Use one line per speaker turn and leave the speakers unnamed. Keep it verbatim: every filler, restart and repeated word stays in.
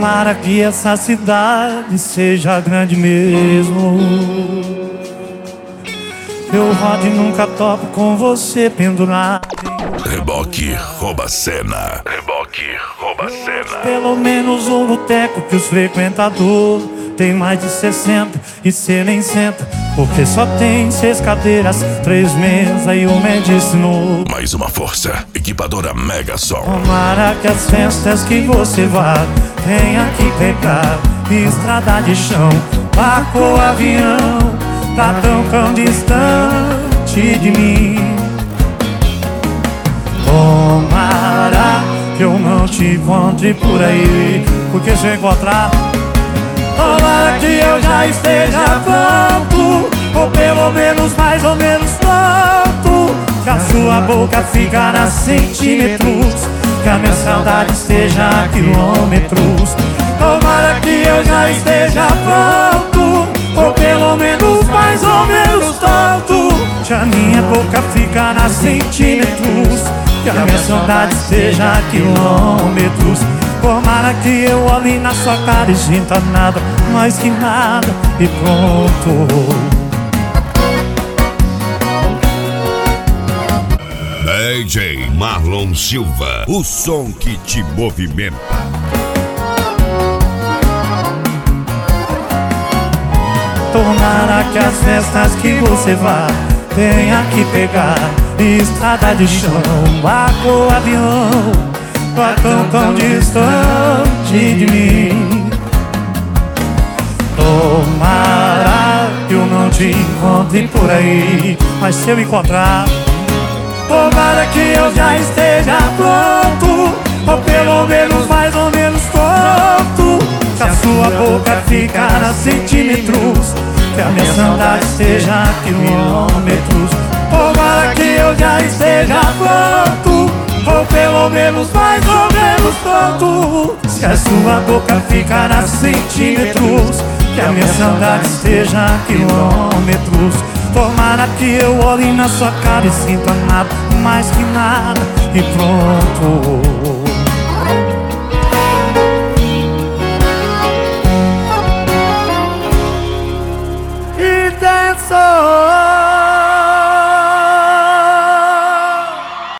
Tomara que essa cidade seja grande mesmo. Eu rodo e nunca topo com você pendurado.
Reboque rouba cena. Reboque rouba cena.
Pelo menos um boteco que os frequentadores tem mais de sessenta e cê nem senta, porque só tem seis cadeiras, três mesas e um medicinal.
Mais uma força, equipadora Mega Som.
Tomara que as festas que você vá tenha que pegar estrada de chão, barco ou avião, tá tão tão distante de mim. Tomara que eu não te encontre por aí, porque se eu encontrar, tomara que eu já esteja pronto, ou pelo menos mais ou menos pronto, que a sua boca ficar a centímetros, que a minha saudade esteja a quilômetros. Tomara que eu já esteja pronto, ou pelo menos mais ou menos pronto, que a minha boca ficar a centímetros, que a minha saudade esteja a quilômetros. Tomara que eu olhe na sua cara e sinta nada, mais que nada, e pronto.
D J Marlon Silva, o som que te movimenta.
Tomara que as festas que você vá tenha que pegar estrada de chão, barco ou avião, tá tão tão distante de mim. Tomara que eu não te encontre por aí, mas se eu encontrar, tomara que eu já esteja pronto, ou pelo menos mais ou menos pronto, que a sua boca ficar a centímetros, que a minha saudade esteja a quilômetros. Tomara que eu já esteja pronto, ou pelo menos mais ou menos pronto, se a sua boca ficar a centímetros, que a minha saudade esteja a quilômetros. Tomara que eu olhe na sua cara e sinta nada, mais que nada, e pronto.